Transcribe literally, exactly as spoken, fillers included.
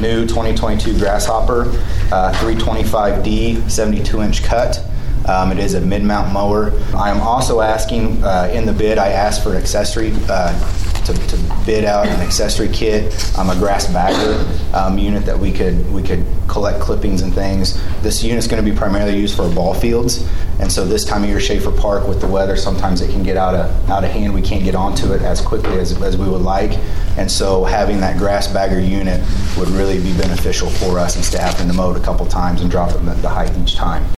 new twenty twenty-two Grasshopper uh, three twenty-five D seventy-two inch cut. Um, it is a mid-mount mower. I am also asking, uh, in the bid, I asked for an accessory, uh, to, to bid out an accessory kit, um, a grass bagger um, unit that we could we could collect clippings and things. This unit is going to be primarily used for ball fields, and so this time of year, Schaefer Park, with the weather, sometimes it can get out of out of hand. We can't get onto it as quickly as, as we would like, and so having that grass bagger unit would really be beneficial for us instead of having to mow it a couple times and drop it the height each time.